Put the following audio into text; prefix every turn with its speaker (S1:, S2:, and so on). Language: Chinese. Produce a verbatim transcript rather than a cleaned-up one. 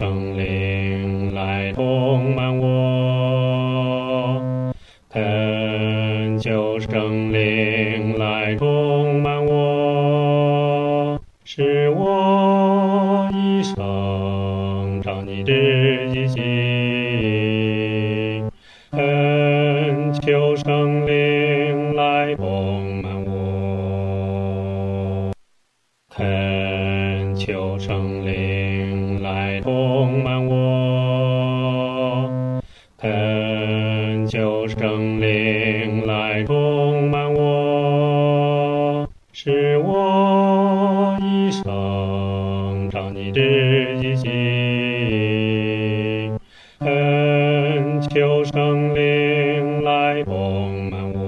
S1: 圣灵来充满我，恳求圣灵来充满我，使我一生照你旨意行。恳求圣灵来充满我，恳求圣灵来充满我，恳求圣灵来充满我，使我一生照你旨意行。恳求圣灵来充满我。